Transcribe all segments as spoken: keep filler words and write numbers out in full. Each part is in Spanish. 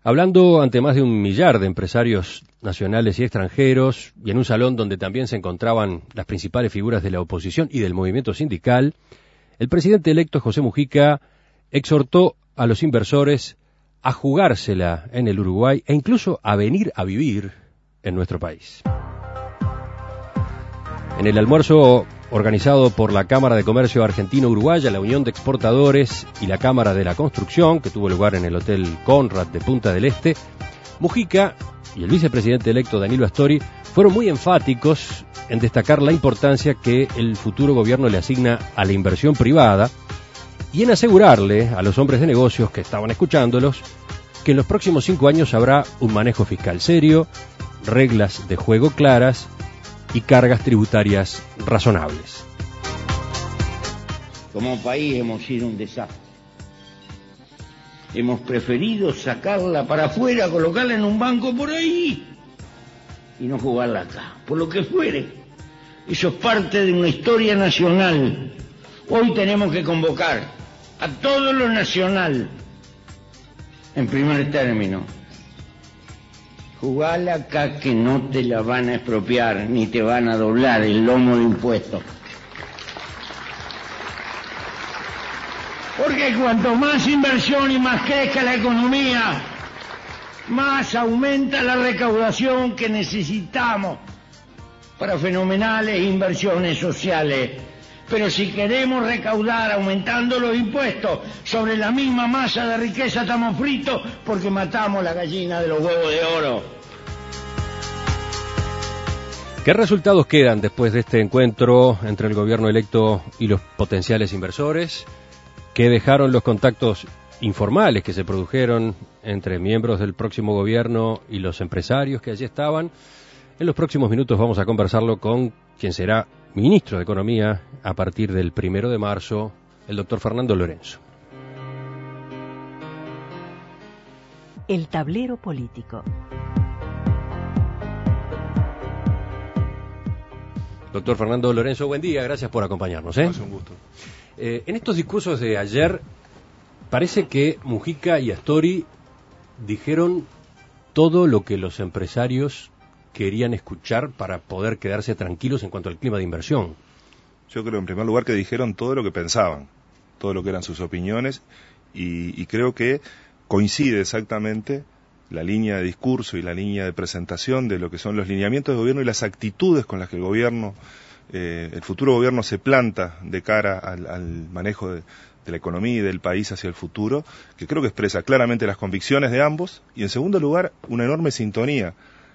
hablando ante más de un millar de empresarios nacionales y extranjeros, y en un salón donde también se encontraban las principales figuras de la oposición y del movimiento sindical, el presidente electo José Mujica exhortó a los inversores a jugársela en el Uruguay e incluso a venir a vivir en nuestro país. En el almuerzo organizado por la Cámara de Comercio Argentino-Uruguaya, la Unión de Exportadores y la Cámara de la Construcción, que tuvo lugar en el Hotel Conrad de Punta del Este, Mujica y el vicepresidente electo Danilo Astori fueron muy enfáticos en destacar la importancia que el futuro gobierno le asigna a la inversión privada y en asegurarle a los hombres de negocios que estaban escuchándolos que en los próximos cinco años habrá un manejo fiscal serio, reglas de juego claras y cargas tributarias razonables. Como país hemos sido un desastre. Hemos preferido sacarla para afuera, colocarla en un banco por ahí y no jugarla acá, por lo que fuere. Eso es parte de una historia nacional. Hoy tenemos que convocar a todo lo nacional, en primer término. Jugala acá que no te la van a expropiar, ni te van a doblar el lomo de impuestos. Porque cuanto más inversión y más crezca la economía, más aumenta la recaudación que necesitamos para fenomenales inversiones sociales. Pero si queremos recaudar aumentando los impuestos sobre la misma masa de riqueza, estamos fritos porque matamos la gallina de los huevos de oro. ¿Qué resultados quedan después de este encuentro entre el gobierno electo y los potenciales inversores? ¿Qué dejaron los contactos informales que se produjeron entre miembros del próximo gobierno y los empresarios que allí estaban? En los próximos minutos vamos a conversarlo con quien será ministro de Economía a partir del primero de marzo, el doctor Fernando Lorenzo. El tablero político. Doctor Fernando Lorenzo, buen día, gracias por acompañarnos. ¿eh? Es un gusto. Eh, en estos discursos de ayer, parece que Mujica y Astori dijeron todo lo que los empresarios querían escuchar para poder quedarse tranquilos en cuanto al clima de inversión. Yo creo, en primer lugar, que dijeron todo lo que pensaban, todo lo que eran sus opiniones, y, y creo que coincide exactamente la línea de discurso y la línea de presentación de lo que son los lineamientos de gobierno y las actitudes con las que el gobierno, eh, el futuro gobierno se planta de cara al, al manejo de, de la economía y del país hacia el futuro, que creo que expresa claramente las convicciones de ambos, y en segundo lugar, una enorme sintonía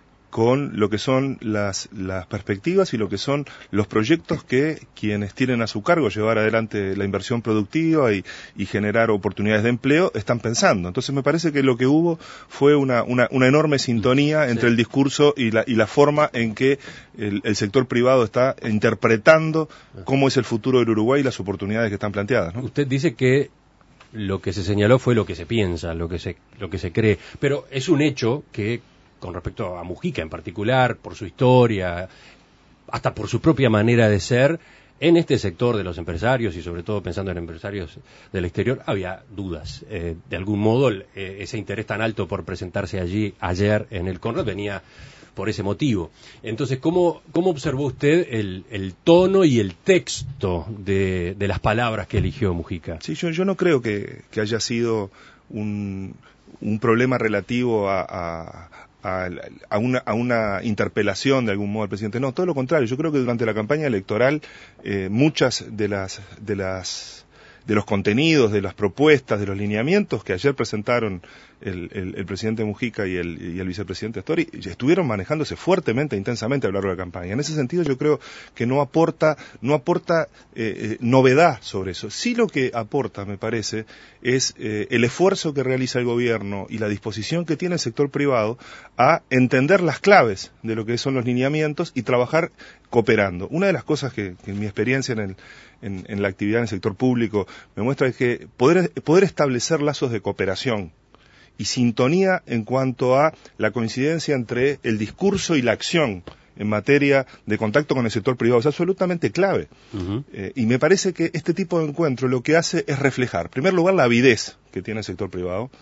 con lo que son las, las perspectivas y lo que son los proyectos que quienes tienen a su cargo llevar adelante la inversión productiva y, y generar oportunidades de empleo están pensando. Entonces me parece que lo que hubo fue una, una, una enorme sintonía entre sí. el discurso y la, y la forma en que el, el sector privado está interpretando cómo es el futuro del Uruguay y las oportunidades que están planteadas, ¿no? Usted dice que lo que se señaló fue lo que se piensa, lo que se, lo que se cree, pero es un hecho que con respecto a Mujica en particular, por su historia, hasta por su propia manera de ser, en este sector de los empresarios y sobre todo pensando en empresarios del exterior, había dudas. Eh, de algún modo, eh, ese interés tan alto por presentarse allí ayer en el Conrad venía por ese motivo. Entonces, ¿cómo, cómo observó usted el, el tono y el texto de, de las palabras que eligió Mujica? Sí, yo, yo no creo que, que haya sido un, un problema relativo a... a A, a, una, a una interpelación de algún modo al presidente. No, todo lo contrario. Yo creo que durante la campaña electoral eh, muchas de las de las de los contenidos, de las propuestas, de los lineamientos que ayer presentaron el, el, el presidente Mujica y el, y el vicepresidente Astori estuvieron manejándose fuertemente e intensamente a lo largo de la campaña. En ese sentido yo creo que no aporta no aporta eh, eh, novedad sobre eso. Sí lo que aporta, me parece, es eh, el esfuerzo que realiza el gobierno y la disposición que tiene el sector privado a entender las claves de lo que son los lineamientos y trabajar cooperando. Una de las cosas que, que en mi experiencia en, el, en, en la actividad en el sector público me muestra es que poder, poder establecer lazos de cooperación y sintonía en cuanto a la coincidencia entre el discurso y la acción en materia de contacto con el sector privado es absolutamente clave. Uh-huh. Eh, y me parece que este tipo de encuentro lo que hace es reflejar, en primer lugar, la avidez que tiene el sector privado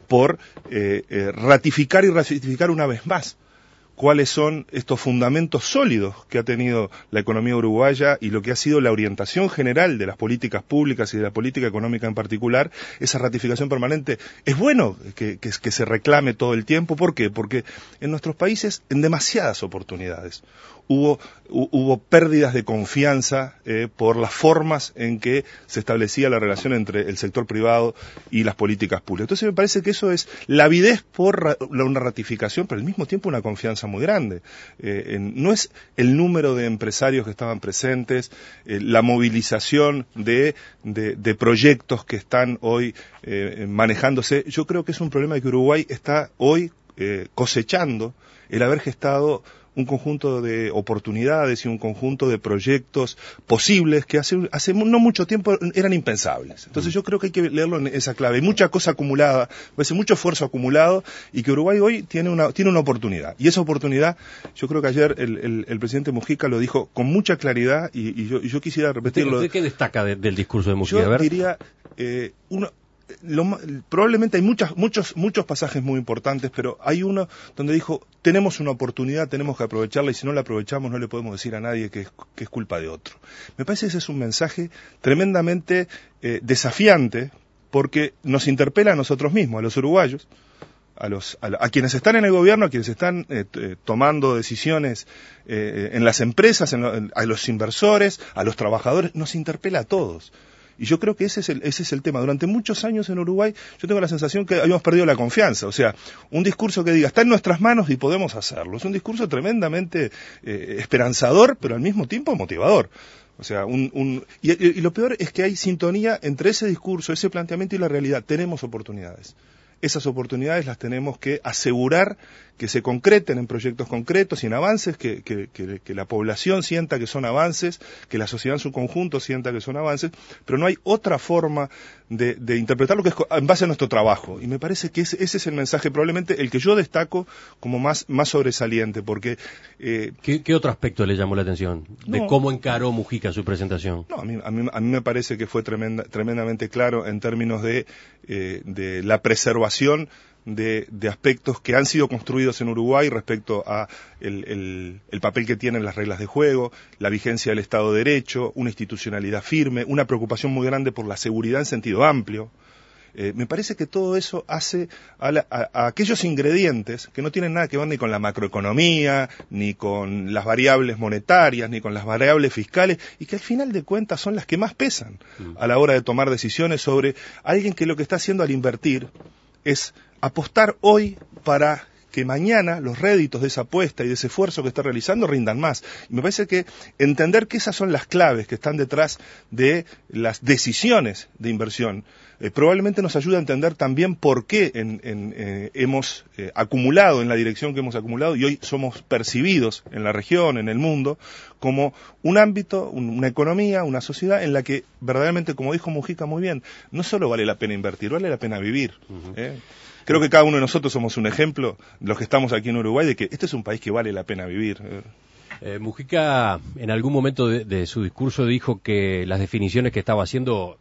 por eh, eh, ratificar y ratificar una vez más cuáles son estos fundamentos sólidos que ha tenido la economía uruguaya y lo que ha sido la orientación general de las políticas públicas y de la política económica en particular. Esa ratificación permanente es bueno que, que, que se reclame todo el tiempo. ¿Por qué? Porque en nuestros países, en demasiadas oportunidades, hubo, hubo pérdidas de confianza eh, por las formas en que se establecía la relación entre el sector privado y las políticas públicas. Entonces me parece que eso es la avidez por ra una ratificación, pero al mismo tiempo una confianza muy grande. Eh, en, no es el número de empresarios que estaban presentes, eh, la movilización de, de, de proyectos que están hoy eh, manejándose. Yo creo que es un problema que Uruguay está hoy eh, cosechando el haber gestado un conjunto de oportunidades y un conjunto de proyectos posibles que hace, hace no mucho tiempo eran impensables. Entonces yo creo que hay que leerlo en esa clave. Hay mucha cosa acumulada, parece mucho esfuerzo acumulado y que Uruguay hoy tiene una, tiene una oportunidad. Y esa oportunidad, yo creo que ayer el, el, el presidente Mujica lo dijo con mucha claridad y, y, yo, y yo quisiera repetirlo. ¿Usted qué destaca de, del discurso de Mujica? Yo A ver. diría, eh, uno... Lo, probablemente hay muchas, muchos, muchos pasajes muy importantes, pero hay uno donde dijo, tenemos una oportunidad, tenemos que aprovecharla y si no la aprovechamos no le podemos decir a nadie que es, que es culpa de otro. Me parece que ese es un mensaje tremendamente eh, desafiante porque nos interpela a nosotros mismos, a los uruguayos, a, los, a, a quienes están en el gobierno, a quienes están eh, eh, tomando decisiones eh, en las empresas, en lo, en, a los inversores, a los trabajadores, nos interpela a todos. Y yo creo que ese es el, ese es el tema. Durante muchos años en Uruguay yo tengo la sensación que habíamos perdido la confianza. O sea, un discurso que diga, está en nuestras manos y podemos hacerlo. Es un discurso tremendamente eh, esperanzador, pero al mismo tiempo motivador. O sea, un, un y, y lo peor es que hay sintonía entre ese discurso, ese planteamiento y la realidad. Tenemos oportunidades. Esas oportunidades las tenemos que asegurar que se concreten en proyectos concretos y en avances, que, que, que, que la población sienta que son avances, que la sociedad en su conjunto sienta que son avances, pero no hay otra forma de, de interpretar lo que es en base a nuestro trabajo. Y me parece que ese, ese es el mensaje, probablemente el que yo destaco como más, más sobresaliente, porque... Eh, ¿Qué, ¿Qué otro aspecto le llamó la atención de no, cómo encaró Mujica su presentación? No, a mí, a mí, a mí me parece que fue tremenda, tremendamente claro en términos de, eh, de la preservación De, de aspectos que han sido construidos en Uruguay respecto a el, el, el papel que tienen las reglas de juego, la vigencia del Estado de Derecho, una institucionalidad firme, una preocupación muy grande por la seguridad en sentido amplio. Eh, me parece que todo eso hace a, la, a, a aquellos ingredientes que no tienen nada que ver ni con la macroeconomía, ni con las variables monetarias, ni con las variables fiscales, y que al final de cuentas son las que más pesan a la hora de tomar decisiones sobre alguien que lo que está haciendo al invertir es apostar hoy para que mañana los réditos de esa apuesta y de ese esfuerzo que está realizando rindan más. Y me parece que entender que esas son las claves que están detrás de las decisiones de inversión eh, probablemente nos ayuda a entender también por qué en, en, eh, hemos eh, acumulado en la dirección que hemos acumulado y hoy somos percibidos en la región, en el mundo, como un ámbito, un, una economía, una sociedad en la que verdaderamente, como dijo Mujica muy bien, no solo vale la pena invertir, vale la pena vivir. Uh-huh. ¿eh? Creo que cada uno de nosotros somos un ejemplo, los que estamos aquí en Uruguay, de que este es un país que vale la pena vivir. Eh, Mujica en algún momento de, de su discurso dijo que las definiciones que estaba haciendo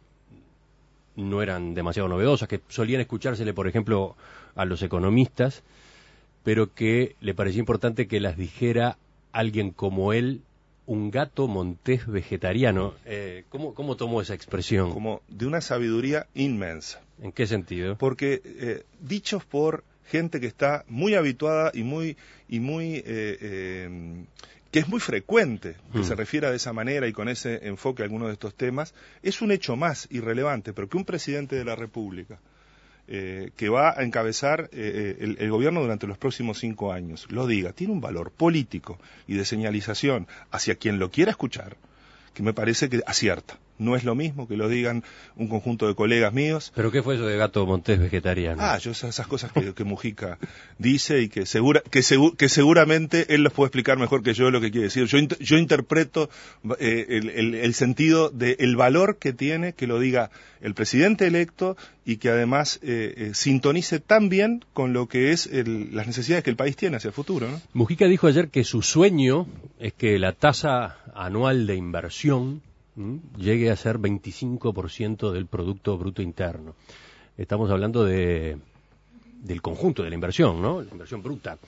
no eran demasiado novedosas, que solían escuchársele, por ejemplo, a los economistas, pero que le parecía importante que las dijera alguien como él, un gato montés vegetariano. Eh, ¿cómo, ¿Cómo tomó esa expresión? Como de una sabiduría inmensa. ¿En qué sentido? Porque eh, dichos por gente que está muy habituada y muy y muy eh, eh, que es muy frecuente que mm. se refiera de esa manera y con ese enfoque a algunos de estos temas, es un hecho más irrelevante, pero que un presidente de la República eh, que va a encabezar eh, el, el gobierno durante los próximos cinco años lo diga, tiene un valor político y de señalización hacia quien lo quiera escuchar, que me parece que acierta. No es lo mismo que lo digan un conjunto de colegas míos. ¿Pero qué fue eso de gato montés vegetariano? Ah, yo esas, esas cosas que, que Mujica dice y que, segura, que, segu, que seguramente él los puede explicar mejor que yo lo que quiere decir. Yo, yo interpreto eh, el, el, el sentido del valor que tiene que lo diga el presidente electo y que además eh, eh, sintonice tan bien con lo que es el, las necesidades que el país tiene hacia el futuro, ¿no? Mujica dijo ayer que su sueño es que la tasa anual de inversión llegue a ser veinticinco por ciento del Producto Bruto Interno. Estamos hablando de del conjunto de la inversión, ¿no? La inversión bruta.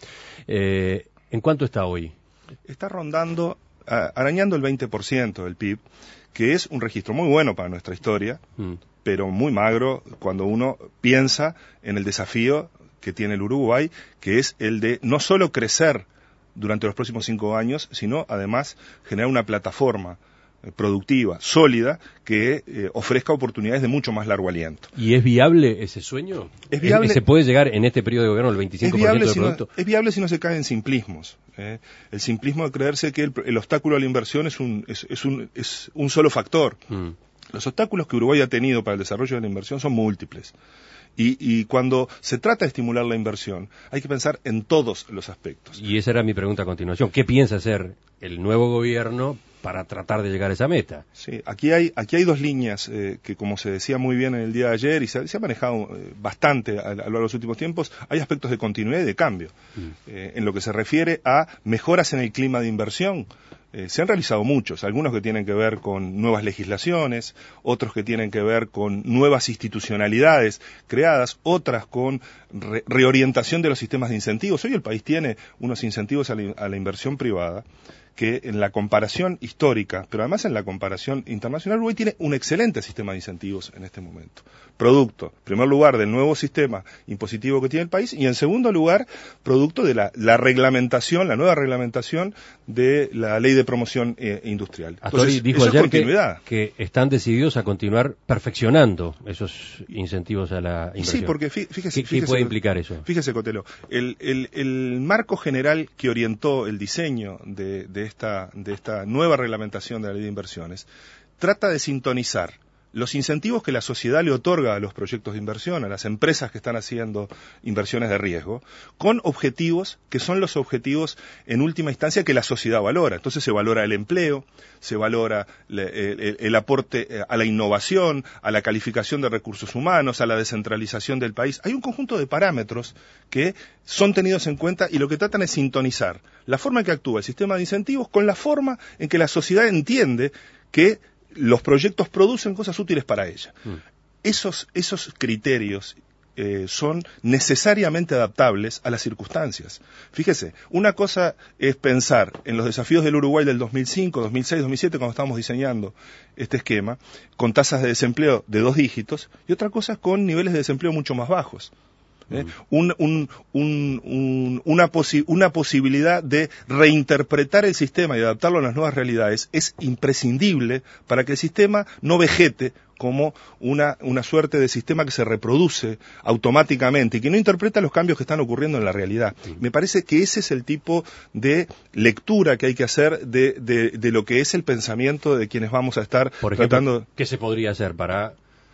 Eh, ¿En cuánto está hoy? Está rondando, a, arañando el veinte por ciento del P I B, que es un registro muy bueno para nuestra historia, mm. pero muy magro cuando uno piensa en el desafío que tiene el Uruguay, que es el de no solo crecer durante los próximos cinco años, sino además generar una plataforma eh, productiva, sólida, que eh, ofrezca oportunidades de mucho más largo aliento. ¿Y es viable ese sueño? ¿Es viable? ¿Se puede llegar en este periodo de gobierno al veinticinco por ciento del si producto? No, es viable si no se cae en simplismos. Eh. El simplismo de creerse que el, el obstáculo a la inversión es un, es, es un, es un solo factor. Mm. Los obstáculos que Uruguay ha tenido para el desarrollo de la inversión son múltiples. Y, y cuando se trata de estimular la inversión, hay que pensar en todos los aspectos. Y esa era mi pregunta a continuación. ¿Qué piensa hacer el nuevo gobierno para tratar de llegar a esa meta? Sí, aquí hay, aquí hay dos líneas eh, que, como se decía muy bien en el día de ayer, y se, se ha manejado eh, bastante a, a lo largo de los últimos tiempos, hay aspectos de continuidad y de cambio. Mm. Eh, en lo que se refiere a mejoras en el clima de inversión, Eh, se han realizado muchos, algunos que tienen que ver con nuevas legislaciones, otros que tienen que ver con nuevas institucionalidades creadas, otras con re reorientación de los sistemas de incentivos. Hoy el país tiene unos incentivos a la, a la inversión privada que en la comparación histórica, pero además en la comparación internacional, Uruguay tiene un excelente sistema de incentivos en este momento. Producto, en primer lugar, del nuevo sistema impositivo que tiene el país, y en segundo lugar, producto de la, la reglamentación, la nueva reglamentación de la Ley de Promoción eh, Industrial. Entonces, dijo ayer que, que están decididos a continuar perfeccionando esos incentivos a la inversión. Sí, porque fíjese... ¿Qué, fíjese ¿qué puede implicar eso? Fíjese, Cotelo, el, el, el marco general que orientó el diseño de, de Esta, de esta nueva reglamentación de la ley de inversiones, trata de sintonizar los incentivos que la sociedad le otorga a los proyectos de inversión, a las empresas que están haciendo inversiones de riesgo, con objetivos que son los objetivos en última instancia que la sociedad valora. Entonces se valora el empleo, se valora el, el, el aporte a la innovación, a la calificación de recursos humanos, a la descentralización del país. Hay un conjunto de parámetros que son tenidos en cuenta y lo que tratan es sintonizar la forma en que actúa el sistema de incentivos con la forma en que la sociedad entiende que los proyectos producen cosas útiles para ella. Mm. Esos, esos criterios eh, son necesariamente adaptables a las circunstancias. Fíjese, una cosa es pensar en los desafíos del Uruguay del dos mil cinco, dos mil seis, dos mil siete, cuando estábamos diseñando este esquema, con tasas de desempleo de dos dígitos, y otra cosa es con niveles de desempleo mucho más bajos. ¿Eh? Un, un, un, un, una, posi una posibilidad de reinterpretar el sistema y adaptarlo a las nuevas realidades es imprescindible para que el sistema no vegete como una, una suerte de sistema que se reproduce automáticamente y que no interpreta los cambios que están ocurriendo en la realidad. Sí. Me parece que ese es el tipo de lectura que hay que hacer de, de, de lo que es el pensamiento de quienes vamos a estar Por ejemplo, tratando. ¿Qué se podría hacer para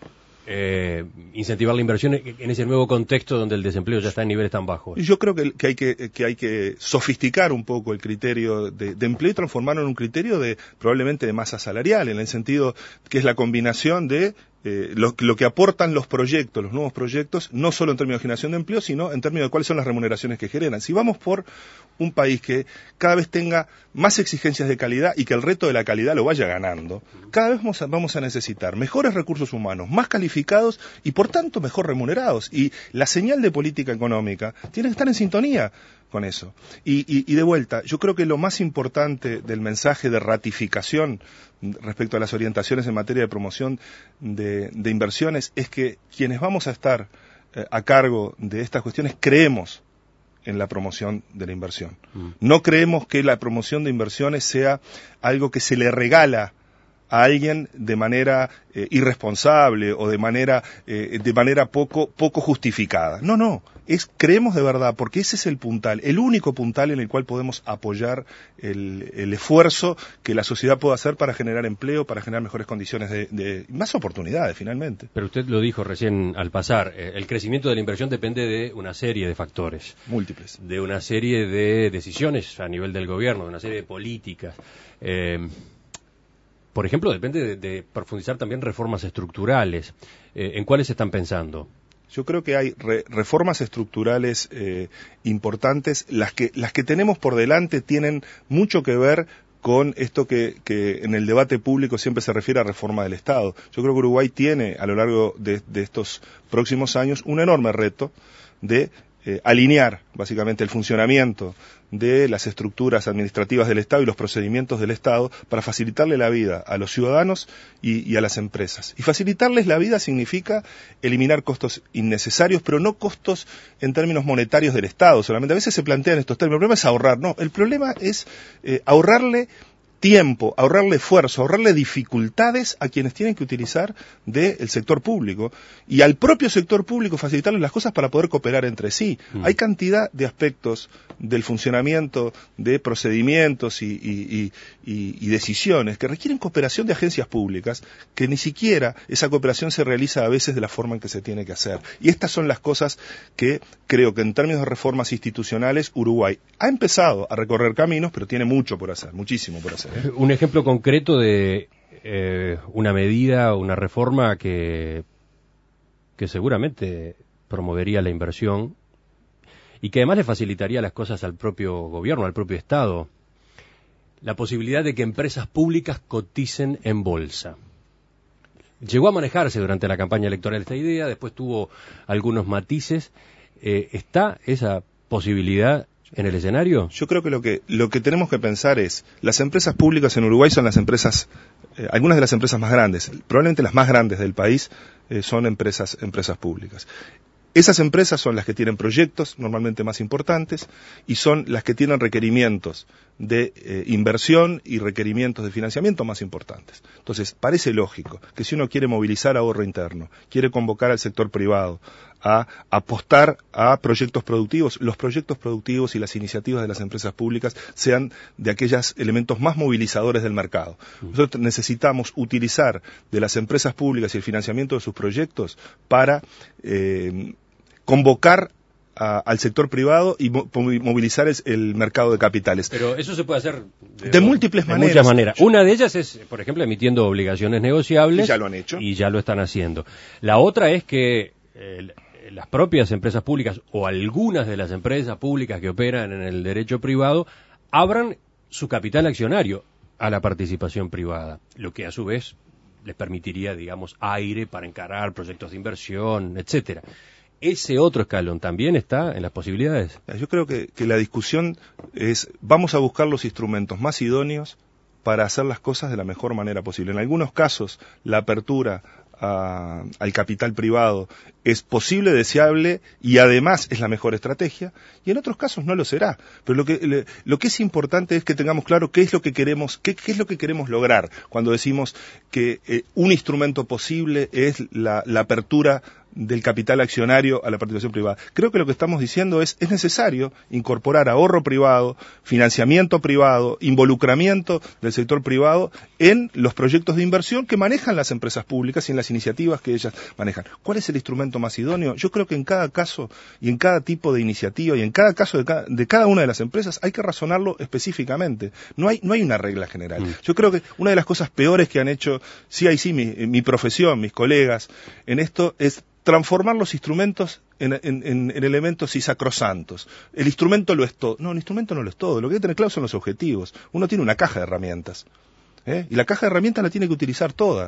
Eh, incentivar la inversión en ese nuevo contexto donde el desempleo ya está en niveles tan bajos? Yo creo que, que, hay, que, que hay que sofisticar un poco el criterio de, de empleo y transformarlo en un criterio de probablemente de masa salarial, en el sentido que es la combinación de Eh, lo, lo que aportan los proyectos, los nuevos proyectos, no solo en términos de generación de empleo, sino en términos de cuáles son las remuneraciones que generan. Si vamos por un país que cada vez tenga más exigencias de calidad y que el reto de la calidad lo vaya ganando, cada vez vamos a, vamos a necesitar mejores recursos humanos, más calificados y por tanto mejor remunerados. Y la señal de política económica tiene que estar en sintonía con eso. Y, y, y de vuelta, yo creo que lo más importante del mensaje de ratificación respecto a las orientaciones en materia de promoción de, de inversiones es que quienes vamos a estar eh, a cargo de estas cuestiones creemos en la promoción de la inversión. Mm. No creemos que la promoción de inversiones sea algo que se le regala a alguien de manera eh, irresponsable o de manera eh, de manera poco poco justificada. No, no, es creemos de verdad, porque ese es el puntal, el único puntal en el cual podemos apoyar el, el esfuerzo que la sociedad pueda hacer para generar empleo, para generar mejores condiciones de, de más oportunidades finalmente. Pero usted lo dijo recién al pasar, eh, el crecimiento de la inversión depende de una serie de factores, múltiples, de una serie de decisiones a nivel del gobierno, de una serie de políticas. Eh, Por ejemplo, depende de, de profundizar también reformas estructurales. Eh, ¿En cuáles están pensando? Yo creo que hay re, reformas estructurales eh, importantes. Las que, las que tenemos por delante tienen mucho que ver con esto que, que en el debate público siempre se refiere a reforma del Estado. Yo creo que Uruguay tiene, a lo largo de, de estos próximos años, un enorme reto de eh, alinear básicamente el funcionamiento de las estructuras administrativas del Estado y los procedimientos del Estado para facilitarle la vida a los ciudadanos y, y a las empresas. Y facilitarles la vida significa eliminar costos innecesarios, pero no costos en términos monetarios del Estado solamente. A veces se plantean estos términos. El problema es ahorrar. No, el problema es eh, ahorrarle tiempo, ahorrarle esfuerzo, ahorrarle dificultades a quienes tienen que utilizar del sector público y al propio sector público facilitarles las cosas para poder cooperar entre sí. Mm. Hay cantidad de aspectos del funcionamiento de procedimientos y, y, y, y decisiones que requieren cooperación de agencias públicas, que ni siquiera esa cooperación se realiza a veces de la forma en que se tiene que hacer. Y estas son las cosas que creo que en términos de reformas institucionales Uruguay ha empezado a recorrer caminos, pero tiene mucho por hacer, muchísimo por hacer. Un ejemplo concreto de eh, una medida, una reforma que, que seguramente promovería la inversión y que además le facilitaría las cosas al propio gobierno, al propio Estado. La posibilidad de que empresas públicas coticen en bolsa. Llegó a manejarse durante la campaña electoral esta idea, después tuvo algunos matices. Eh, ¿Está esa posibilidad en el escenario? Yo creo que lo que lo que tenemos que pensar es, las empresas públicas en Uruguay son las empresas, eh, algunas de las empresas más grandes, probablemente las más grandes del país, eh, son empresas empresas públicas. Esas empresas son las que tienen proyectos normalmente más importantes y son las que tienen requerimientos de eh, inversión y requerimientos de financiamiento más importantes. Entonces, parece lógico que si uno quiere movilizar ahorro interno, quiere convocar al sector privado a apostar a proyectos productivos, los proyectos productivos y las iniciativas de las empresas públicas sean de aquellos elementos más movilizadores del mercado. Nosotros necesitamos utilizar de las empresas públicas y el financiamiento de sus proyectos para eh, convocar a, al sector privado y mo movilizar el, el mercado de capitales. Pero eso se puede hacer de, de múltiples de maneras. Muchas maneras. Una de ellas es, por ejemplo, emitiendo obligaciones negociables. Y ya lo han hecho. Y ya lo están haciendo. La otra es que eh, las propias empresas públicas o algunas de las empresas públicas que operan en el derecho privado abran su capital accionario a la participación privada, lo que a su vez les permitiría, digamos, aire para encarar proyectos de inversión, etcétera. ¿Ese otro escalón también está en las posibilidades? Yo creo que, que la discusión es, vamos a buscar los instrumentos más idóneos para hacer las cosas de la mejor manera posible. En algunos casos, la apertura a, al capital privado es posible, deseable y además es la mejor estrategia, y en otros casos no lo será. Pero lo que, le, lo que es importante es que tengamos claro qué es lo que queremos, qué, qué es lo que queremos lograr cuando decimos que eh, un instrumento posible es la, la apertura del capital accionario a la participación privada. Creo que lo que estamos diciendo es, es necesario incorporar ahorro privado, financiamiento privado, involucramiento del sector privado en los proyectos de inversión que manejan las empresas públicas y en las iniciativas que ellas manejan. ¿Cuál es el instrumento más idóneo? Yo creo que en cada caso y en cada tipo de iniciativa y en cada caso de cada, de cada una de las empresas hay que razonarlo específicamente. No hay, no hay una regla general. Mm. Yo creo que una de las cosas peores que han hecho, sí, ahí sí, mi, mi profesión, mis colegas, en esto es transformar los instrumentos en, en, en, en elementos y sacrosantos. El instrumento lo es todo. No, el instrumento no lo es todo. Lo que hay que tener claro son los objetivos. Uno tiene una caja de herramientas, ¿eh? Y la caja de herramientas la tiene que utilizar toda.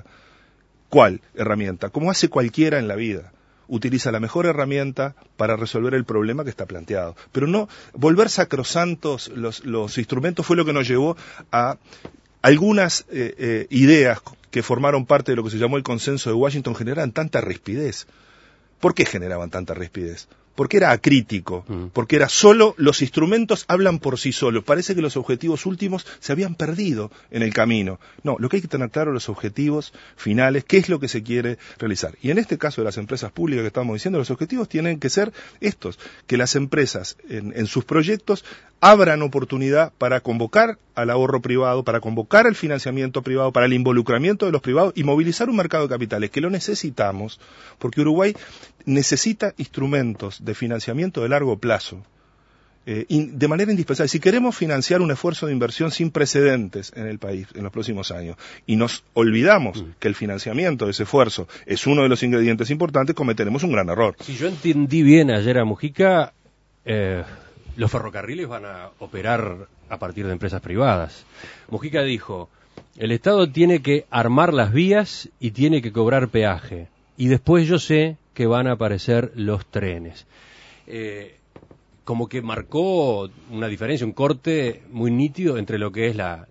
¿Cuál herramienta? Como hace cualquiera en la vida. Utiliza la mejor herramienta para resolver el problema que está planteado. Pero no volver sacrosantos los, los instrumentos fue lo que nos llevó a algunas eh, eh, ideas que formaron parte de lo que se llamó el consenso de Washington generaban tanta rispidez. ¿Por qué generaban tanta rispidez? Porque era acrítico, mm. porque era solo, los instrumentos hablan por sí solos. Parece que los objetivos últimos se habían perdido en el camino. No, lo que hay que tener claro los objetivos finales, qué es lo que se quiere realizar. Y en este caso de las empresas públicas que estamos diciendo, los objetivos tienen que ser estos, que las empresas en, en sus proyectos abran oportunidad para convocar al ahorro privado, para convocar al financiamiento privado, para el involucramiento de los privados y movilizar un mercado de capitales, que lo necesitamos, porque Uruguay necesita instrumentos de financiamiento de largo plazo, eh, in, de manera indispensable. Si queremos financiar un esfuerzo de inversión sin precedentes en el país en los próximos años, y nos olvidamos mm. que el financiamiento de ese esfuerzo es uno de los ingredientes importantes, cometeremos un gran error. Si yo entendí bien ayer a Mujica, eh, los ferrocarriles van a operar a partir de empresas privadas. Mujica dijo, el Estado tiene que armar las vías y tiene que cobrar peaje, y después yo sé que van a aparecer los trenes. eh, como que marcó una diferencia, un corte muy nítido entre lo que es la,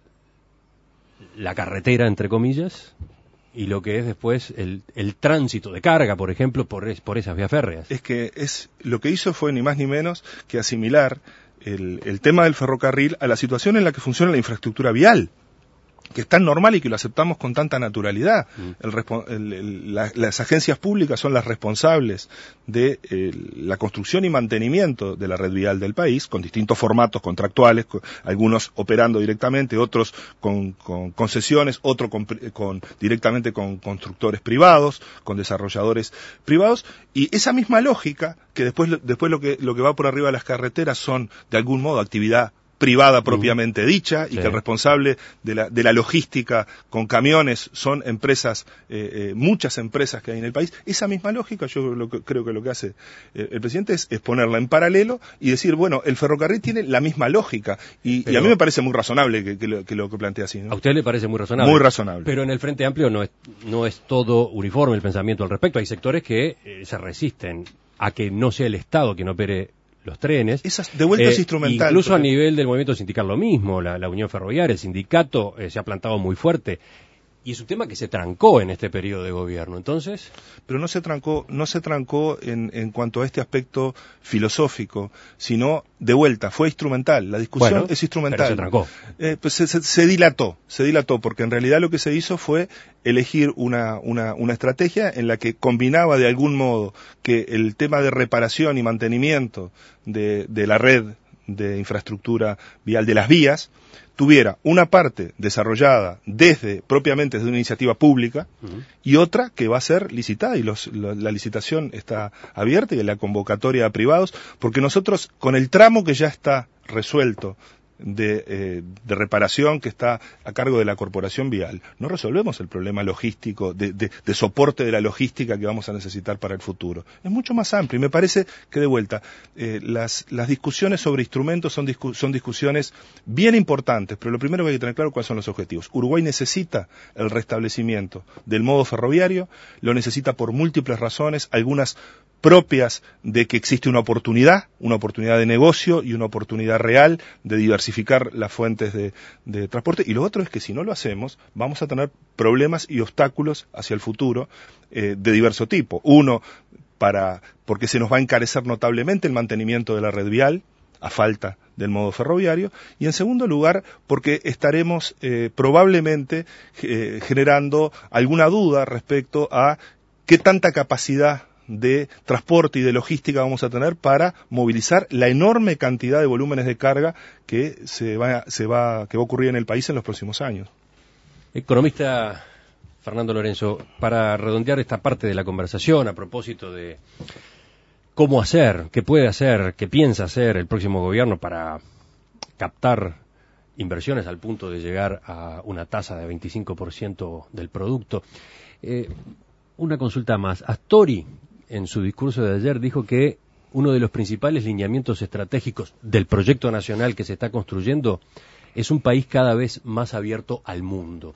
la carretera, entre comillas, y lo que es después el, el tránsito de carga, por ejemplo, por, es, por esas vías férreas. Es que es lo que hizo fue ni más ni menos que asimilar el, el tema del ferrocarril a la situación en la que funciona la infraestructura vial, que es tan normal y que lo aceptamos con tanta naturalidad. Mm. El, el, el, la, las agencias públicas son las responsables de eh, la construcción y mantenimiento de la red vial del país, con distintos formatos contractuales, con, algunos operando directamente, otros con, con concesiones, otros con, con, directamente con constructores privados, con desarrolladores privados, y esa misma lógica, que después, después lo que, lo que va por arriba de las carreteras son, de algún modo, actividad privada propiamente uh, dicha, y sí. que el responsable de la, de la logística con camiones son empresas, eh, eh, muchas empresas que hay en el país. Esa misma lógica, yo lo que, creo que lo que hace eh, el presidente es, es ponerla en paralelo y decir, bueno, el ferrocarril tiene la misma lógica, y, pero, y a mí me parece muy razonable que, que, lo, que lo que plantea así, ¿no? ¿A usted le parece muy razonable? Muy razonable. Pero en el Frente Amplio no es, no es todo uniforme el pensamiento al respecto. Hay sectores que eh, se resisten a que no sea el Estado quien opere los trenes. Esas de vuelta es eh, instrumental. Incluso porque... a nivel del movimiento sindical lo mismo, la, la Unión Ferroviaria, el sindicato eh, se ha plantado muy fuerte. Y es un tema que se trancó en este periodo de gobierno, entonces... Pero no se trancó, no se trancó en, en cuanto a este aspecto filosófico, sino de vuelta, fue instrumental. La discusión bueno, es instrumental. Pero se trancó. Eh, pues se, se, se dilató, se dilató, porque en realidad lo que se hizo fue elegir una, una, una estrategia en la que combinaba de algún modo que el tema de reparación y mantenimiento de, de la red de infraestructura vial de las vías tuviera una parte desarrollada desde propiamente desde una iniciativa pública uh-huh. y otra que va a ser licitada, y los, la, la licitación está abierta y la convocatoria a privados, porque nosotros con el tramo que ya está resuelto de, eh, de reparación que está a cargo de la Corporación Vial, no resolvemos el problema logístico, de, de, de soporte de la logística que vamos a necesitar para el futuro. Es mucho más amplio, y me parece que de vuelta, eh, las, las discusiones sobre instrumentos son, discu- son discusiones bien importantes, pero lo primero que hay que tener claro cuáles son los objetivos. Uruguay necesita el restablecimiento del modo ferroviario, lo necesita por múltiples razones, algunas propias de que existe una oportunidad, una oportunidad de negocio y una oportunidad real de diversificar las fuentes de, de transporte, y lo otro es que si no lo hacemos vamos a tener problemas y obstáculos hacia el futuro eh, de diverso tipo. Uno, para porque se nos va a encarecer notablemente el mantenimiento de la red vial a falta del modo ferroviario, y en segundo lugar porque estaremos eh, probablemente eh, generando alguna duda respecto a qué tanta capacidad de transporte y de logística vamos a tener para movilizar la enorme cantidad de volúmenes de carga que se va, se va, que va a ocurrir en el país en los próximos años. Economista Fernando Lorenzo, para redondear esta parte de la conversación a propósito de cómo hacer, qué puede hacer, qué piensa hacer el próximo gobierno para captar inversiones al punto de llegar a una tasa de veinticinco por ciento del producto. Eh, una consulta más. Astori, en su discurso de ayer, dijo que uno de los principales lineamientos estratégicos del proyecto nacional que se está construyendo es un país cada vez más abierto al mundo.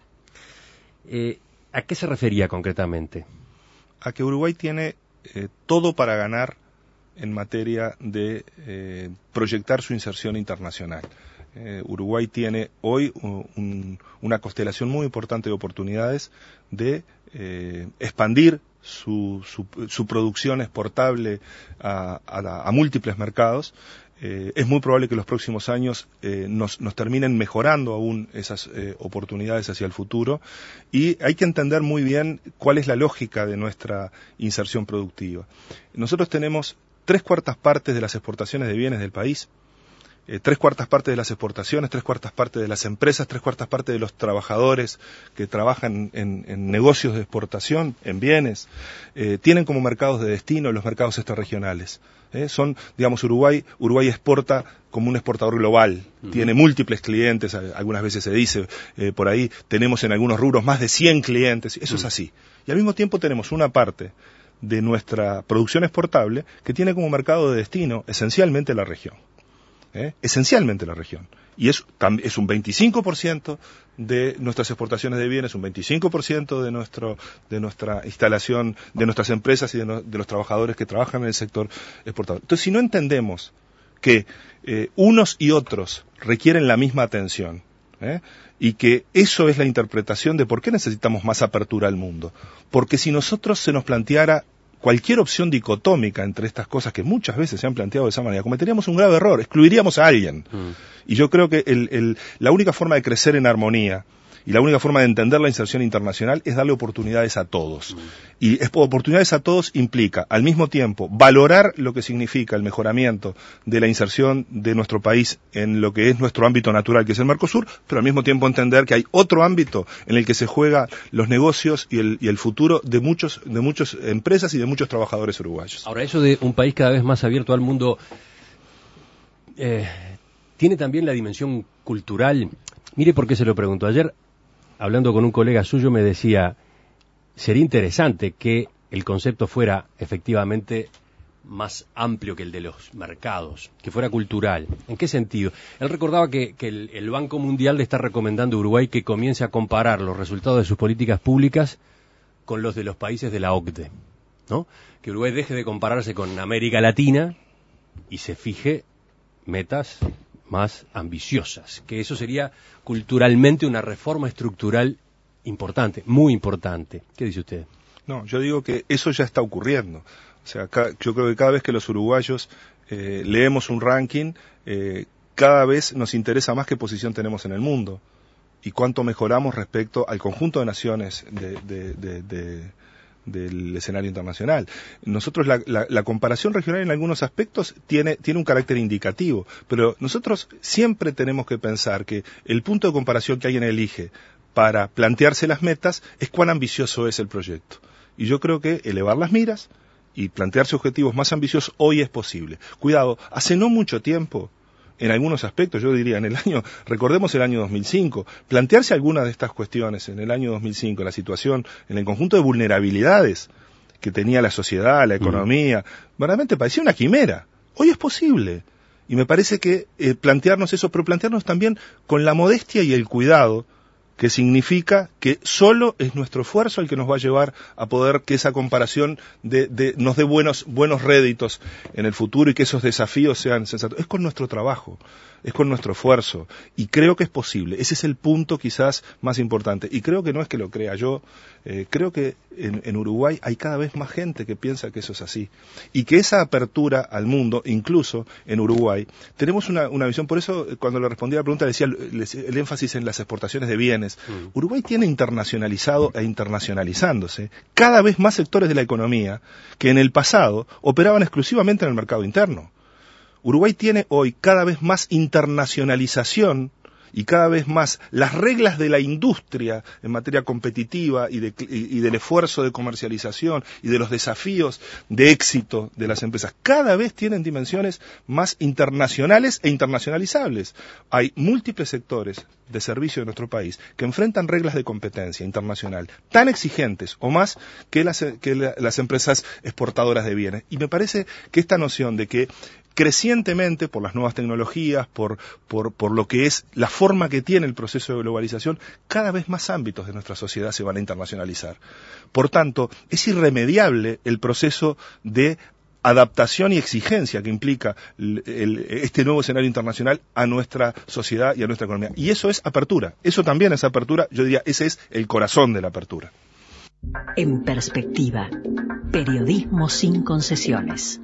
Eh, ¿A qué se refería concretamente? A que Uruguay tiene eh, todo para ganar en materia de eh, proyectar su inserción internacional. Eh, Uruguay tiene hoy un, una constelación muy importante de oportunidades de eh, expandir su, su, su producción exportable a, a, a múltiples mercados. Eh, es muy probable que los próximos años eh, nos, nos terminen mejorando aún esas eh, oportunidades hacia el futuro, y hay que entender muy bien cuál es la lógica de nuestra inserción productiva. Nosotros tenemos tres cuartas partes de las exportaciones de bienes del país, eh, tres cuartas partes de las exportaciones, tres cuartas partes de las empresas, tres cuartas partes de los trabajadores que trabajan en, en negocios de exportación, en bienes, eh, tienen como mercados de destino los mercados extrarregionales. Eh, son, digamos, Uruguay, Uruguay exporta como un exportador global, uh-huh. tiene múltiples clientes, algunas veces se dice, eh, por ahí tenemos en algunos rubros más de cien clientes, eso uh-huh. es así. Y al mismo tiempo tenemos una parte de nuestra producción exportable que tiene como mercado de destino esencialmente la región. ¿Eh? esencialmente la región, y es, es un veinticinco por ciento de nuestras exportaciones de bienes, un veinticinco por ciento de nuestro de nuestra instalación, de nuestras empresas y de, no, de los trabajadores que trabajan en el sector exportador. Entonces, si no entendemos que eh, unos y otros requieren la misma atención, ¿eh? y que eso es la interpretación de por qué necesitamos más apertura al mundo, porque si nosotros se nos planteara cualquier opción dicotómica entre estas cosas que muchas veces se han planteado de esa manera, cometeríamos un grave error, excluiríamos a alguien. Mm. Y yo creo que el, el, la única forma de crecer en armonía y la única forma de entender la inserción internacional es darle oportunidades a todos. Mm. Y es, oportunidades a todos implica, al mismo tiempo, valorar lo que significa el mejoramiento de la inserción de nuestro país en lo que es nuestro ámbito natural, que es el Mercosur, pero al mismo tiempo entender que hay otro ámbito en el que se juegan los negocios y el, y el futuro de muchos, de muchas empresas y de muchos trabajadores uruguayos. Ahora, eso de un país cada vez más abierto al mundo, eh, tiene también la dimensión cultural. Mire por qué se lo pregunto. Ayer, hablando con un colega suyo, me decía, sería interesante que el concepto fuera efectivamente más amplio que el de los mercados, que fuera cultural. ¿En qué sentido? Él recordaba que, que el, el Banco Mundial le está recomendando a Uruguay que comience a comparar los resultados de sus políticas públicas con los de los países de la O C D E, ¿no? Que Uruguay deje de compararse con América Latina y se fije metas más ambiciosas, que eso sería culturalmente una reforma estructural importante, muy importante. ¿Qué dice usted? No, yo digo que eso ya está ocurriendo. O sea, ca- yo creo que cada vez que los uruguayos eh, leemos un ranking, eh, cada vez nos interesa más qué posición tenemos en el mundo y cuánto mejoramos respecto al conjunto de naciones de, de, de, de, del escenario internacional. Nosotros la, la, la comparación regional en algunos aspectos tiene, tiene un carácter indicativo, pero nosotros siempre tenemos que pensar que el punto de comparación que alguien elige para plantearse las metas es cuán ambicioso es el proyecto. Y yo creo que elevar las miras y plantearse objetivos más ambiciosos hoy es posible. Cuidado, hace no mucho tiempo, en algunos aspectos, yo diría en el año, recordemos el año dos mil cinco, plantearse algunas de estas cuestiones en el año dos mil cinco, en la situación, en el conjunto de vulnerabilidades que tenía la sociedad, la economía, mm. verdaderamente parecía una quimera. Hoy es posible. Y me parece que eh, plantearnos eso, pero plantearnos también con la modestia y el cuidado, que significa que solo es nuestro esfuerzo el que nos va a llevar a poder que esa comparación de, de, nos dé buenos, buenos réditos en el futuro y que esos desafíos sean sensatos. Es con nuestro trabajo, es con nuestro esfuerzo, y creo que es posible. Ese es el punto quizás más importante, y creo que no es que lo crea yo, eh, creo que en, en Uruguay hay cada vez más gente que piensa que eso es así, y que esa apertura al mundo, incluso en Uruguay, tenemos una, una visión. Por eso cuando le respondí a la pregunta decía el, el énfasis en las exportaciones de bienes. Mm. Uruguay tiene internacionalizado e internacionalizándose cada vez más sectores de la economía que en el pasado operaban exclusivamente en el mercado interno. Uruguay tiene hoy cada vez más internacionalización y cada vez más las reglas de la industria en materia competitiva y, de, y, y del esfuerzo de comercialización y de los desafíos de éxito de las empresas, cada vez tienen dimensiones más internacionales e internacionalizables. Hay múltiples sectores de servicio de nuestro país que enfrentan reglas de competencia internacional tan exigentes o más que las, que la, las empresas exportadoras de bienes. Y me parece que esta noción de que crecientemente, por las nuevas tecnologías, por, por, por lo que es la forma que tiene el proceso de globalización, cada vez más ámbitos de nuestra sociedad se van a internacionalizar. Por tanto, es irremediable el proceso de adaptación y exigencia que implica el, el, este nuevo escenario internacional a nuestra sociedad y a nuestra economía. Y eso es apertura, eso también es apertura, yo diría, ese es el corazón de la apertura. En perspectiva, periodismo sin concesiones.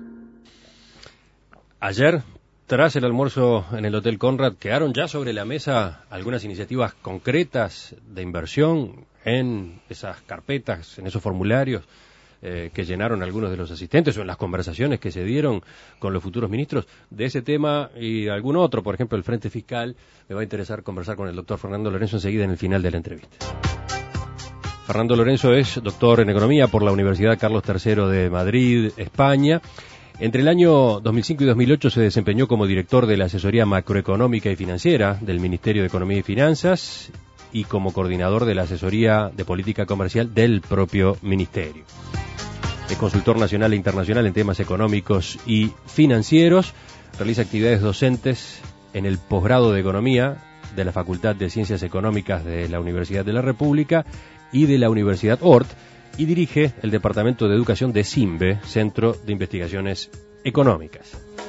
Ayer, tras el almuerzo en el Hotel Conrad, quedaron ya sobre la mesa algunas iniciativas concretas de inversión en esas carpetas, en esos formularios eh, que llenaron algunos de los asistentes o en las conversaciones que se dieron con los futuros ministros. De ese tema y de algún otro, por ejemplo el Frente Fiscal, me va a interesar conversar con el doctor Fernando Lorenzo enseguida en el final de la entrevista. Fernando Lorenzo es doctor en Economía por la Universidad Carlos tercero de Madrid, España. Entre el año dos mil cinco y dos mil ocho se desempeñó como director de la Asesoría Macroeconómica y Financiera del Ministerio de Economía y Finanzas y como coordinador de la Asesoría de Política Comercial del propio Ministerio. Es consultor nacional e internacional en temas económicos y financieros, realiza actividades docentes en el posgrado de Economía de la Facultad de Ciencias Económicas de la Universidad de la República y de la Universidad Ort, y dirige el Departamento de Educación de CIMBE, Centro de Investigaciones Económicas.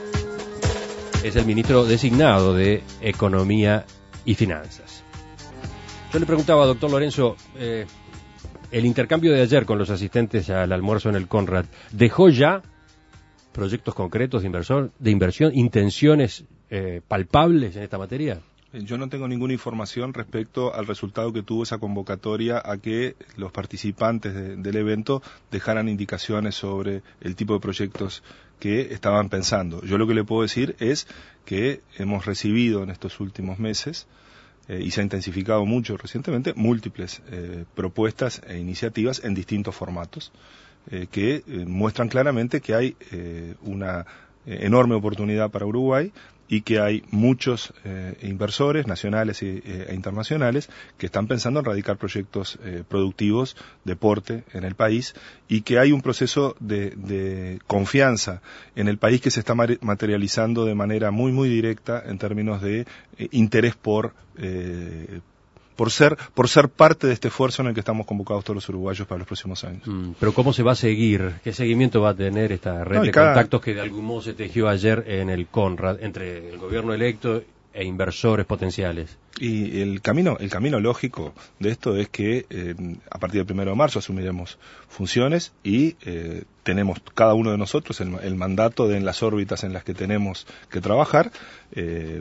Es el ministro designado de Economía y Finanzas. Yo le preguntaba, doctor Lorenzo, eh, el intercambio de ayer con los asistentes al almuerzo en el Conrad, ¿dejó ya proyectos concretos de inversor, de inversión, intenciones eh, palpables en esta materia? Yo no tengo ninguna información respecto al resultado que tuvo esa convocatoria a que los participantes de, del evento dejaran indicaciones sobre el tipo de proyectos que estaban pensando. Yo lo que le puedo decir es que hemos recibido en estos últimos meses, eh, y se ha intensificado mucho recientemente, múltiples eh, propuestas e iniciativas en distintos formatos eh, que eh, muestran claramente que hay eh, una eh, enorme oportunidad para Uruguay y que hay muchos eh, inversores nacionales e, e internacionales que están pensando en radicar proyectos eh, productivos de porte en el país, y que hay un proceso de, de confianza en el país que se está materializando de manera muy muy directa en términos de eh, interés por eh, por ser por ser parte de este esfuerzo en el que estamos convocados todos los uruguayos para los próximos años. Mm, pero ¿cómo se va a seguir? ¿Qué seguimiento va a tener esta red no, de cada... contactos que de algún modo se tejió ayer en el Conrad entre el gobierno electo e inversores potenciales? Y el camino el camino lógico de esto es que eh, a partir del primero de marzo asumiremos funciones y eh, tenemos cada uno de nosotros el, el mandato de, en las órbitas en las que tenemos que trabajar, eh,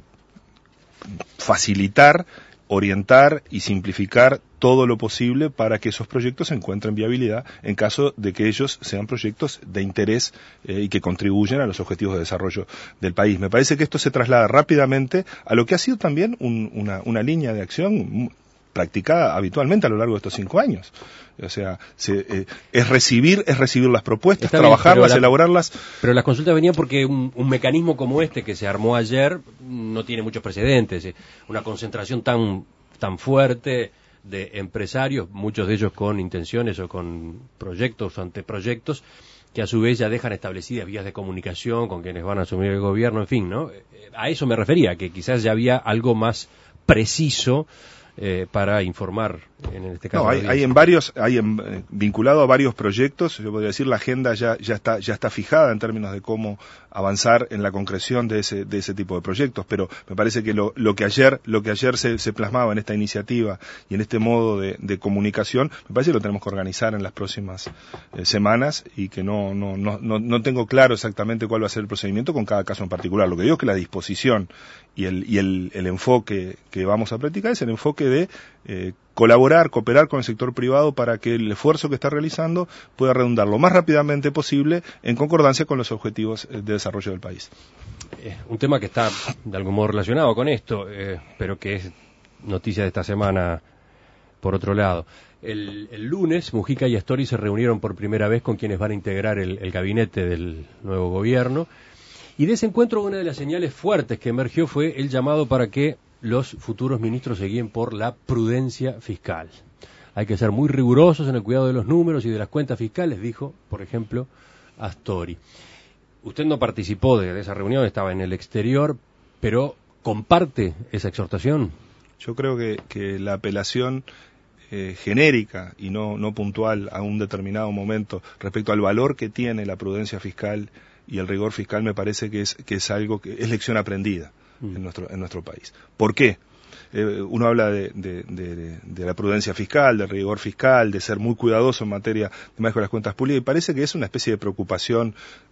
facilitar, orientar y simplificar todo lo posible para que esos proyectos encuentren viabilidad en caso de que ellos sean proyectos de interés eh, y que contribuyen a los objetivos de desarrollo del país. Me parece que esto se traslada rápidamente a lo que ha sido también un, una, una línea de acción practicada habitualmente a lo largo de estos cinco años. O sea, se, eh, es recibir es recibir las propuestas, Está trabajarlas, bien, la, elaborarlas. Pero las consultas venían porque un, un mecanismo como este que se armó ayer no tiene muchos precedentes. Una concentración tan, tan fuerte de empresarios, muchos de ellos con intenciones o con proyectos o anteproyectos, que a su vez ya dejan establecidas vías de comunicación con quienes van a asumir el gobierno, en fin, ¿no? A eso me refería, que quizás ya había algo más preciso Eh, para informar en este caso. No, hay, hay en varios, hay en, eh, vinculado a varios proyectos. Yo podría decir la agenda ya ya está ya está fijada en términos de cómo avanzar en la concreción de ese de ese tipo de proyectos. Pero me parece que lo, lo que ayer lo que ayer se, se plasmaba en esta iniciativa y en este modo de, de comunicación, me parece que lo tenemos que organizar en las próximas eh, semanas, y que no no no no no tengo claro exactamente cuál va a ser el procedimiento con cada caso en particular. Lo que digo es que la disposición y el y el, el enfoque que vamos a practicar es el enfoque de eh, colaborar, cooperar con el sector privado para que el esfuerzo que está realizando pueda redundar lo más rápidamente posible en concordancia con los objetivos de desarrollo del país. Eh, un tema que está de algún modo relacionado con esto, eh, pero que es noticia de esta semana por otro lado. El, el lunes, Mujica y Astori se reunieron por primera vez con quienes van a integrar el, el gabinete del nuevo gobierno, y de ese encuentro una de las señales fuertes que emergió fue el llamado para que los futuros ministros se guíen por la prudencia fiscal. Hay que ser muy rigurosos en el cuidado de los números y de las cuentas fiscales, dijo, por ejemplo, Astori. Usted no participó de esa reunión, estaba en el exterior, pero ¿comparte esa exhortación? Yo creo que, que la apelación eh, genérica y no, no puntual a un determinado momento respecto al valor que tiene la prudencia fiscal y el rigor fiscal me parece que es, que es algo que es lección aprendida en nuestro en nuestro país. ¿Por qué? Eh, uno habla de, de, de, de la prudencia fiscal, del rigor fiscal, de ser muy cuidadoso en materia de manejo de las cuentas públicas, y parece que es una especie de preocupación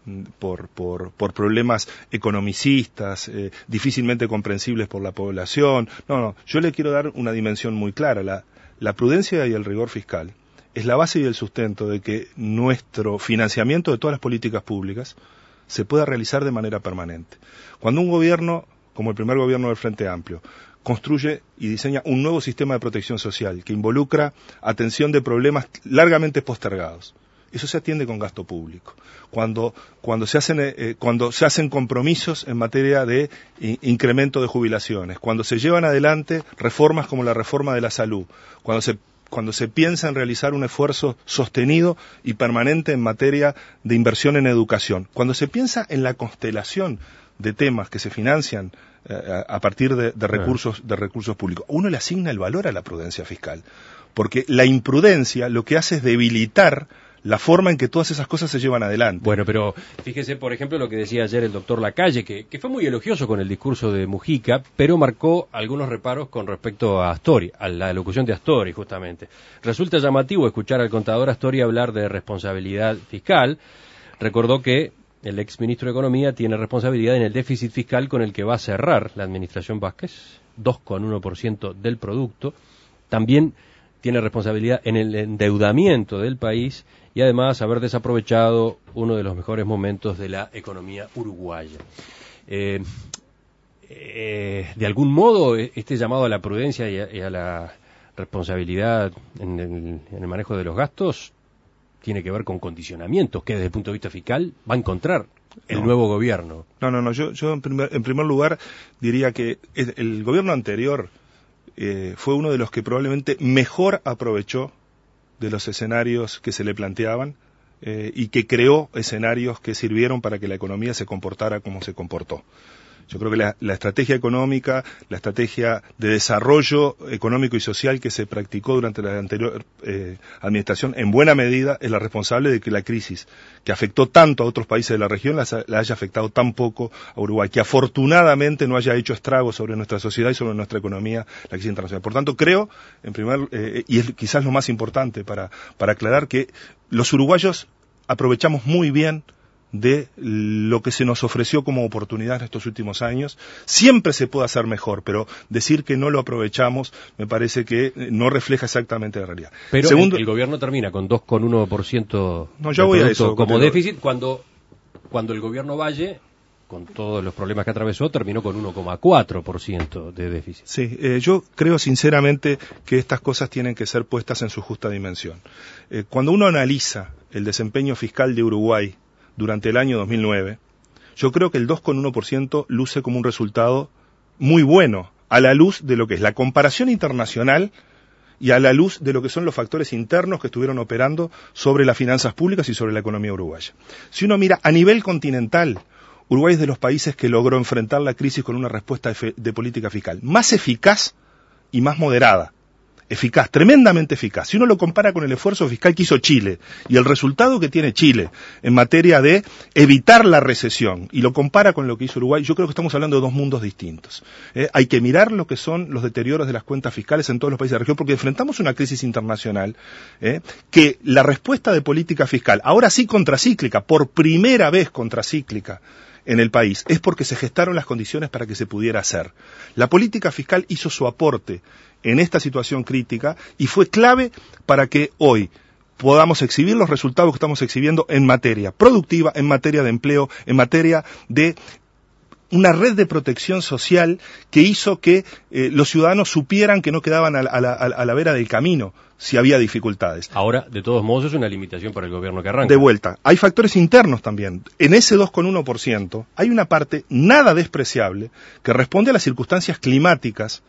por por, por problemas economicistas, eh, difícilmente comprensibles por la población. No, no, yo le quiero dar una dimensión muy clara. La, la prudencia y el rigor fiscal es la base y el sustento de que nuestro financiamiento de todas las políticas públicas se pueda realizar de manera permanente. Cuando un gobierno, como el primer gobierno del Frente Amplio, construye y diseña un nuevo sistema de protección social que involucra atención de problemas largamente postergados, eso se atiende con gasto público. Cuando cuando se hacen eh, cuando se hacen compromisos en materia de in- incremento de jubilaciones, cuando se llevan adelante reformas como la reforma de la salud, cuando se cuando se piensa en realizar un esfuerzo sostenido y permanente en materia de inversión en educación, cuando se piensa en la constelación de temas que se financian eh, a, a partir de, de recursos, de recursos públicos, uno le asigna el valor a la prudencia fiscal, porque la imprudencia lo que hace es debilitar la forma en que todas esas cosas se llevan adelante. Bueno, pero fíjese, por ejemplo, lo que decía ayer el doctor Lacalle, que, que fue muy elogioso con el discurso de Mujica, pero marcó algunos reparos con respecto a Astori, a la locución de Astori, justamente. Resulta llamativo escuchar al contador Astori hablar de responsabilidad fiscal. Recordó que el ex ministro de Economía tiene responsabilidad en el déficit fiscal con el que va a cerrar la administración Vázquez, dos coma uno por ciento del producto. También tiene responsabilidad en el endeudamiento del país y además haber desaprovechado uno de los mejores momentos de la economía uruguaya. Eh, eh, de algún modo, este llamado a la prudencia y a, y a la responsabilidad en el, en el manejo de los gastos tiene que ver con condicionamientos que desde el punto de vista fiscal va a encontrar el no. nuevo gobierno. No, no, no, yo, yo en, primer, en primer lugar diría que el, el gobierno anterior eh, fue uno de los que probablemente mejor aprovechó de los escenarios que se le planteaban eh, y que creó escenarios que sirvieron para que la economía se comportara como se comportó. Yo creo que la, la estrategia económica, la estrategia de desarrollo económico y social que se practicó durante la anterior eh, administración, en buena medida es la responsable de que la crisis que afectó tanto a otros países de la región la, la haya afectado tan poco a Uruguay, que afortunadamente no haya hecho estragos sobre nuestra sociedad y sobre nuestra economía la crisis internacional. Por tanto, creo, en primer eh, y es quizás lo más importante para, para aclarar, que los uruguayos aprovechamos muy bien de lo que se nos ofreció como oportunidad en estos últimos años. Siempre se puede hacer mejor, pero decir que no lo aprovechamos me parece que no refleja exactamente la realidad. Pero Segundo, el, el gobierno termina con dos coma uno por ciento no, ya voy a eso, como déficit, cuando, cuando el gobierno Valle, con todos los problemas que atravesó, terminó con uno coma cuatro por ciento de déficit. Sí, eh, yo creo sinceramente que estas cosas tienen que ser puestas en su justa dimensión. Eh, cuando uno analiza el desempeño fiscal de Uruguay durante el año dos mil nueve, yo creo que el dos coma uno por ciento luce como un resultado muy bueno a la luz de lo que es la comparación internacional y a la luz de lo que son los factores internos que estuvieron operando sobre las finanzas públicas y sobre la economía uruguaya. Si uno mira a nivel continental, Uruguay es de los países que logró enfrentar la crisis con una respuesta de, de política fiscal más eficaz y más moderada. Eficaz, tremendamente eficaz. Si uno lo compara con el esfuerzo fiscal que hizo Chile y el resultado que tiene Chile en materia de evitar la recesión y lo compara con lo que hizo Uruguay, yo creo que estamos hablando de dos mundos distintos. ¿Eh? Hay que mirar lo que son los deterioros de las cuentas fiscales en todos los países de la región, porque enfrentamos una crisis internacional ¿eh? que la respuesta de política fiscal, ahora sí contracíclica, por primera vez contracíclica en el país, es porque se gestaron las condiciones para que se pudiera hacer. La política fiscal hizo su aporte en esta situación crítica y fue clave para que hoy podamos exhibir los resultados que estamos exhibiendo en materia productiva, en materia de empleo, en materia de una red de protección social que hizo que eh, los ciudadanos supieran que no quedaban a la, a, la, a la vera del camino si había dificultades. Ahora, de todos modos, es una limitación para el gobierno que arranca. De vuelta, hay factores internos también. En ese dos coma uno por ciento hay una parte nada despreciable que responde a las circunstancias climáticas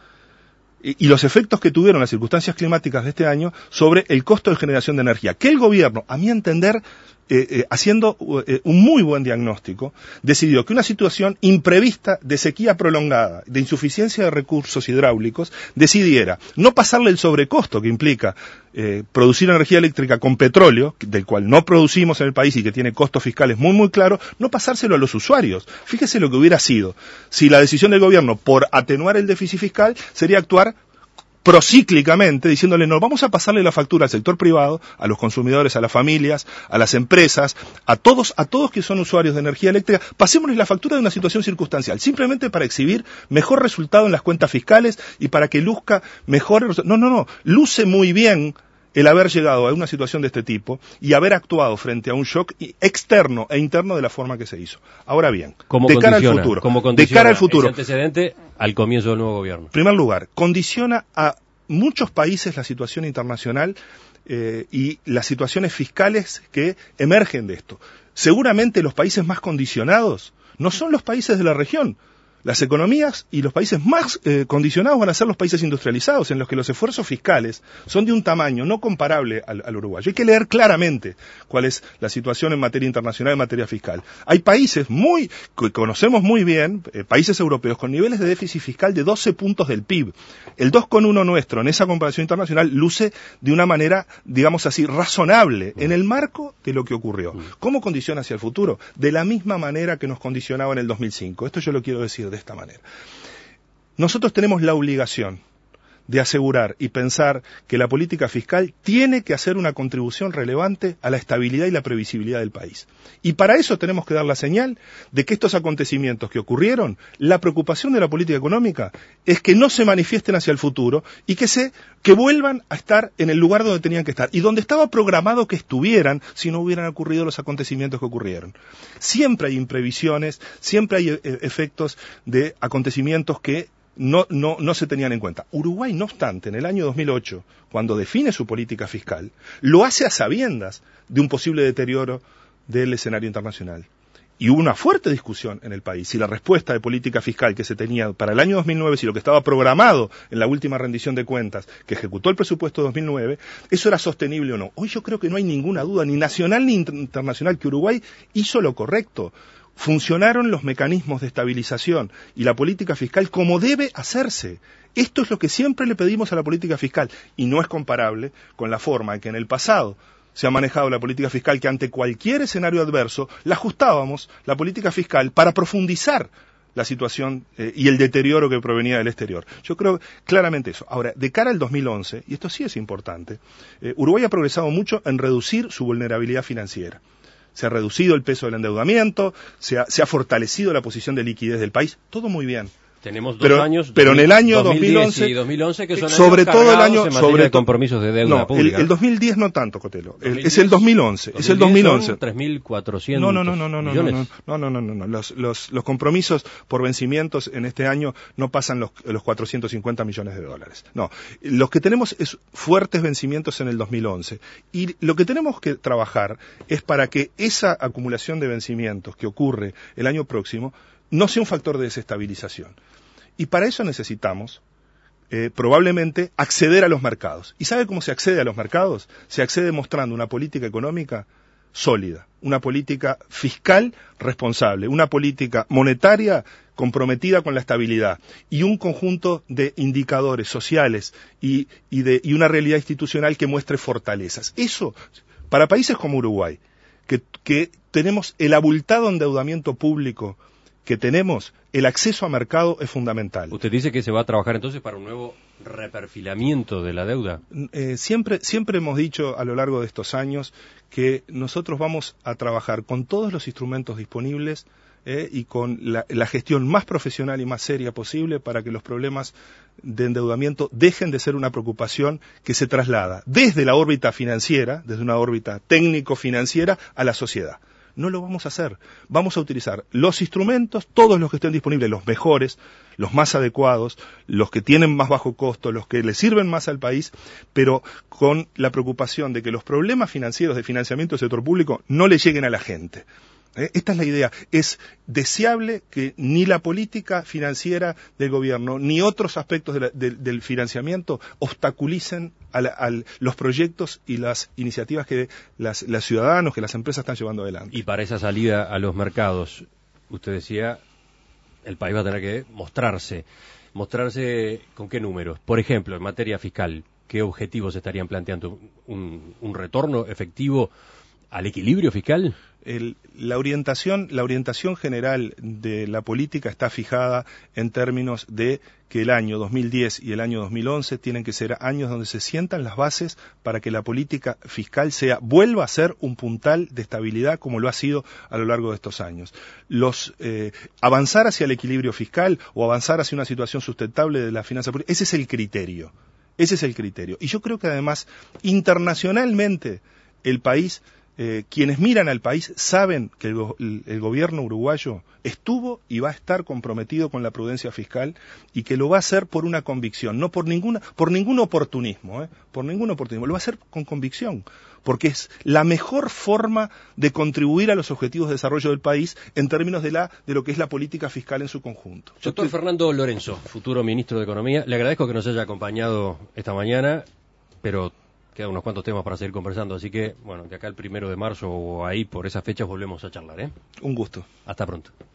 y los efectos que tuvieron las circunstancias climáticas de este año sobre el costo de generación de energía, que el gobierno, a mi entender, eh, eh, haciendo eh, un muy buen diagnóstico, decidió que una situación imprevista de sequía prolongada, de insuficiencia de recursos hidráulicos, decidiera no pasarle el sobrecosto que implica eh, producir energía eléctrica con petróleo, del cual no producimos en el país y que tiene costos fiscales muy muy claros, no pasárselo a los usuarios. Fíjese lo que hubiera sido si la decisión del gobierno por atenuar el déficit fiscal sería actuar procíclicamente, diciéndole, no, vamos a pasarle la factura al sector privado, a los consumidores, a las familias, a las empresas, a todos, a todos que son usuarios de energía eléctrica, pasémosles la factura de una situación circunstancial, simplemente para exhibir mejor resultado en las cuentas fiscales y para que luzca mejor. No, no, no, luce muy bien el haber llegado a una situación de este tipo y haber actuado frente a un shock externo e interno de la forma que se hizo. Ahora bien, de cara al futuro, de cara al futuro, ese antecedente al comienzo del nuevo gobierno. En primer lugar, condiciona a muchos países la situación internacional eh, y las situaciones fiscales que emergen de esto. Seguramente los países más condicionados no son los países de la región. Las economías y los países más eh, condicionados van a ser los países industrializados, en los que los esfuerzos fiscales son de un tamaño no comparable al, al uruguayo. Hay que leer claramente cuál es la situación en materia internacional, en materia fiscal. Hay países muy, que conocemos muy bien, eh, países europeos, con niveles de déficit fiscal de doce puntos del P I B. El dos coma uno nuestro, en esa comparación internacional, luce de una manera, digamos así, razonable, en el marco de lo que ocurrió. ¿Cómo condiciona hacia el futuro? De la misma manera que nos condicionaba en el dos mil cinco. Esto yo lo quiero decir de esta manera. Nosotros tenemos la obligación de asegurar y pensar que la política fiscal tiene que hacer una contribución relevante a la estabilidad y la previsibilidad del país. Y para eso tenemos que dar la señal de que estos acontecimientos que ocurrieron, la preocupación de la política económica es que no se manifiesten hacia el futuro y que se que vuelvan a estar en el lugar donde tenían que estar y donde estaba programado que estuvieran si no hubieran ocurrido los acontecimientos que ocurrieron. Siempre hay imprevisiones, siempre hay eh, efectos de acontecimientos que No, no, no se tenían en cuenta. Uruguay, no obstante, en el año dos mil ocho, cuando define su política fiscal, lo hace a sabiendas de un posible deterioro del escenario internacional. Y hubo una fuerte discusión en el país si la respuesta de política fiscal que se tenía para el año dos mil nueve, si lo que estaba programado en la última rendición de cuentas que ejecutó el presupuesto de dos mil nueve, eso era sostenible o no. Hoy yo creo que no hay ninguna duda, ni nacional ni internacional, que Uruguay hizo lo correcto. Funcionaron los mecanismos de estabilización y la política fiscal como debe hacerse. Esto es lo que siempre le pedimos a la política fiscal y no es comparable con la forma en que en el pasado se ha manejado la política fiscal, que ante cualquier escenario adverso la ajustábamos, la política fiscal, para profundizar la situación eh, y el deterioro que provenía del exterior. Yo creo claramente eso. Ahora, de cara al dos mil once, y esto sí es importante, eh, Uruguay ha progresado mucho en reducir su vulnerabilidad financiera. Se ha reducido el peso del endeudamiento, se ha, se ha fortalecido la posición de liquidez del país, todo muy bien. Tenemos dos pero, años, pero en el año dos mil diez dos mil once, y dos mil once que son sobre años todo el año, en sobre de compromisos de deuda no, pública. El, el dos mil diez no tanto, Cotelo, el, dos mil diez, es el dos mil once, es el dos mil once. Son tres mil cuatrocientos no, no, no, no, no, no, millones. no, no, no, no, no, los, los, los compromisos por vencimientos en este año no pasan los, los cuatrocientos cincuenta millones de dólares. No, los que tenemos es fuertes vencimientos en el dos mil once y lo que tenemos que trabajar es para que esa acumulación de vencimientos que ocurre el año próximo no sea un factor de desestabilización. Y para eso necesitamos, eh, probablemente, acceder a los mercados. ¿Y sabe cómo se accede a los mercados? Se accede mostrando una política económica sólida, una política fiscal responsable, una política monetaria comprometida con la estabilidad y un conjunto de indicadores sociales y, y, de, y una realidad institucional que muestre fortalezas. Eso, para países como Uruguay, que, que tenemos el abultado endeudamiento público que tenemos, el acceso a mercado es fundamental. ¿Usted dice que se va a trabajar entonces para un nuevo reperfilamiento de la deuda? Eh, siempre, siempre hemos dicho a lo largo de estos años que nosotros vamos a trabajar con todos los instrumentos disponibles eh, y con la, la gestión más profesional y más seria posible para que los problemas de endeudamiento dejen de ser una preocupación que se traslada desde la órbita financiera, desde una órbita técnico-financiera, a la sociedad. No lo vamos a hacer. Vamos a utilizar los instrumentos, todos los que estén disponibles, los mejores, los más adecuados, los que tienen más bajo costo, los que le sirven más al país, pero con la preocupación de que los problemas financieros de financiamiento del sector público no le lleguen a la gente. ¿Eh? Esta es la idea. Es deseable que ni la política financiera del gobierno ni otros aspectos de la, de, del financiamiento obstaculicen a, la, a los proyectos y las iniciativas que las, los ciudadanos, que las empresas están llevando adelante. Y para esa salida a los mercados, usted decía, el país va a tener que mostrarse. ¿Mostrarse con qué números? Por ejemplo, en materia fiscal, ¿qué objetivos estarían planteando? ¿Un, un retorno efectivo al equilibrio fiscal? El, la orientación, la orientación general de la política está fijada en términos de que el año dos mil diez y el año dos mil once tienen que ser años donde se sientan las bases para que la política fiscal sea, vuelva a ser un puntal de estabilidad como lo ha sido a lo largo de estos años. Los, eh, avanzar hacia el equilibrio fiscal o avanzar hacia una situación sustentable de la finanza pública, ese es el criterio. Ese es el criterio. Y yo creo que además, internacionalmente, el país Eh, quienes miran al país saben que el, el, el gobierno uruguayo estuvo y va a estar comprometido con la prudencia fiscal y que lo va a hacer por una convicción, no por ninguna, por ningún oportunismo, ¿eh? por ningún oportunismo, lo va a hacer con convicción, porque es la mejor forma de contribuir a los objetivos de desarrollo del país en términos de la de lo que es la política fiscal en su conjunto. Doctor Fernando Lorenzo, futuro ministro de Economía, le agradezco que nos haya acompañado esta mañana, pero quedan unos cuantos temas para seguir conversando, así que, bueno, de acá el primero de marzo o ahí por esas fechas volvemos a charlar, ¿eh? Un gusto. Hasta pronto.